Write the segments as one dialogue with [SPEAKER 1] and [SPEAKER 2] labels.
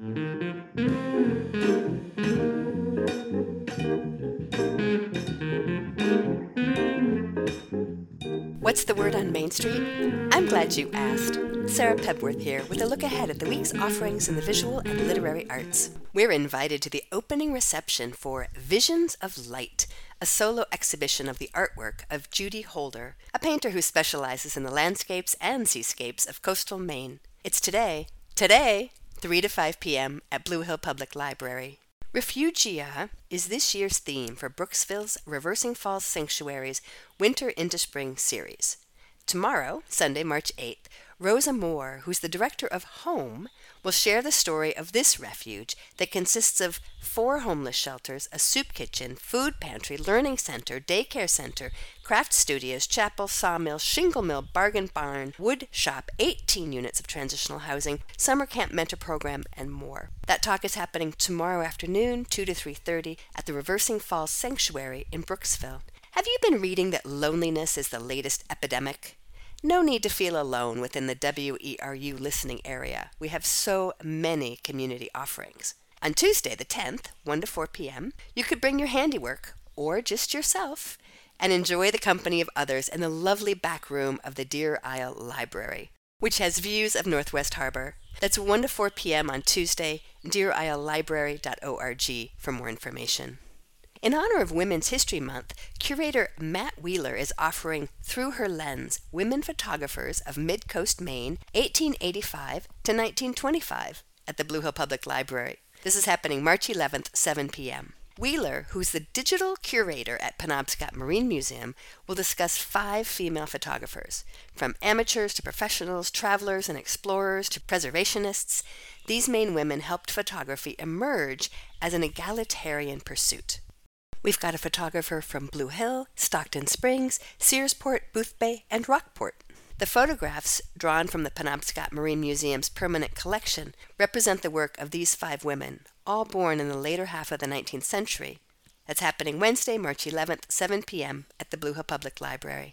[SPEAKER 1] What's the word on Main Street? I'm glad you asked. Sarah Pebworth here with a look ahead at the week's offerings in the visual and literary arts. We're invited to the opening reception for Visions of Light, a solo exhibition of the artwork of Judy Holder, a painter who specializes in the landscapes and seascapes of coastal Maine. It's today, 3 to 5 p.m. at Blue Hill Public Library. Refugia is this year's theme for Brooksville's Reversing Falls Sanctuary's Winter into Spring series. Tomorrow, Sunday, March 8th, Rosa Moore, who's the director of Home, will share the story of this refuge that consists of 4 homeless shelters, a soup kitchen, food pantry, learning center, daycare center, craft studios, chapel, sawmill, shingle mill, bargain barn, wood shop, 18 units of transitional housing, summer camp mentor program, and more. That talk is happening tomorrow afternoon, 2 to 3:30, at the Reversing Falls Sanctuary in Brooksville. Have you been reading that loneliness is the latest epidemic? No need to feel alone within the WERU listening area. We have so many community offerings. On Tuesday the 10th, 1 to 4 p.m., you could bring your handiwork, or just yourself, and enjoy the company of others in the lovely back room of the Deer Isle Library, which has views of Northwest Harbor. That's 1 to 4 p.m. on Tuesday, deerislelibrary.org for more information. In honor of Women's History Month, curator Matt Wheeler is offering Through Her Lens, Women Photographers of Mid-Coast Maine, 1885 to 1925 at the Blue Hill Public Library. This is happening March 11th, 7 p.m. Wheeler, who's the digital curator at Penobscot Marine Museum, will discuss 5 female photographers. From amateurs to professionals, travelers and explorers to preservationists, these Maine women helped photography emerge as an egalitarian pursuit. We've got a photographer from Blue Hill, Stockton Springs, Searsport, Boothbay, and Rockport. The photographs, drawn from the Penobscot Marine Museum's permanent collection, represent the work of these 5 women, all born in the later half of the 19th century. That's happening Wednesday, March 11th, 7 p.m. at the Blue Hill Public Library.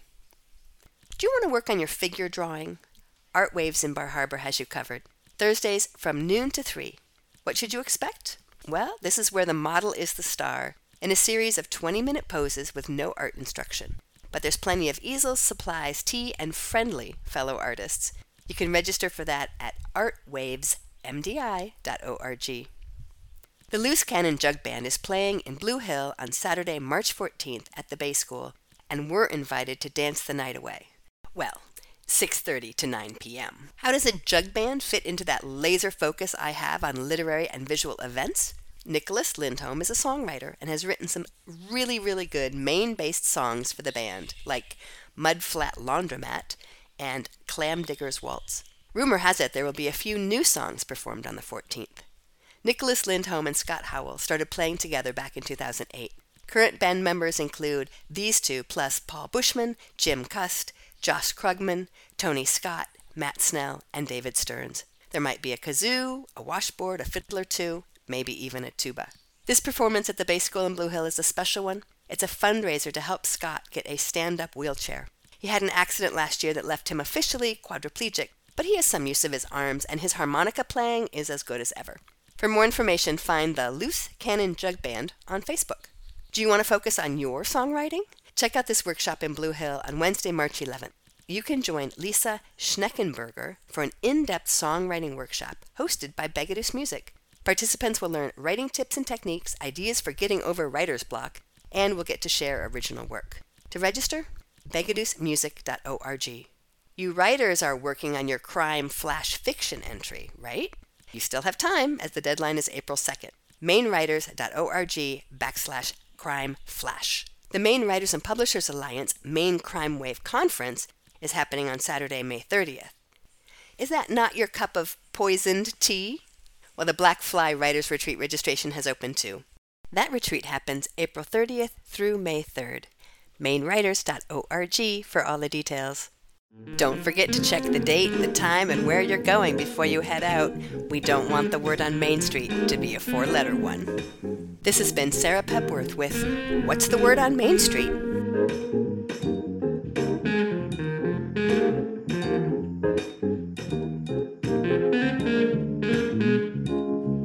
[SPEAKER 1] Do you want to work on your figure drawing? Art Waves in Bar Harbor has you covered. Thursdays from noon to 3. What should you expect? Well, this is where the model is the star, in a series of 20-minute poses with no art instruction. But there's plenty of easels, supplies, tea, and friendly fellow artists. You can register for that at artwavesmdi.org. The Loose Cannon Jug Band is playing in Blue Hill on Saturday, March 14th at the Bay School, and we're invited to dance the night away. Well, 6:30 to 9 p.m. How does a jug band fit into that laser focus I have on literary and visual events? Nicholas Lindholm is a songwriter and has written some really, really good Maine-based songs for the band, like Mud Flat Laundromat and Clam Digger's Waltz. Rumor has it there will be a few new songs performed on the 14th. Nicholas Lindholm and Scott Howell started playing together back in 2008. Current band members include these 2 plus Paul Bushman, Jim Cust, Josh Krugman, Tony Scott, Matt Snell, and David Stearns. There might be a kazoo, a washboard, a fiddle or 2, maybe even a tuba. This performance at the Bay School in Blue Hill is a special one. It's a fundraiser to help Scott get a stand-up wheelchair. He had an accident last year that left him officially quadriplegic, but he has some use of his arms and his harmonica playing is as good as ever. For more information, find the Loose Cannon Jug Band on Facebook. Do you want to focus on your songwriting? Check out this workshop in Blue Hill on Wednesday, March 11th. You can join Lisa Schneckenberger for an in-depth songwriting workshop hosted by Begadoos Music. Participants will learn writing tips and techniques, ideas for getting over writer's block, and will get to share original work. To register, begadoosmusic.org. You writers are working on your crime flash fiction entry, right? You still have time, as the deadline is April 2nd. mainewriters.org/crime flash. The Maine Writers and Publishers Alliance Maine Crime Wave Conference is happening on Saturday, May 30th. Is that not your cup of poisoned tea? Well, the Black Fly Writers Retreat registration has opened too. That retreat happens April 30th through May 3rd. mainewriters.org for all the details. Don't forget to check the date, the time, and where you're going before you head out. We don't want the word on Main Street to be a 4-letter one. This has been Sarah Pebworth with What's the Word on Main Street?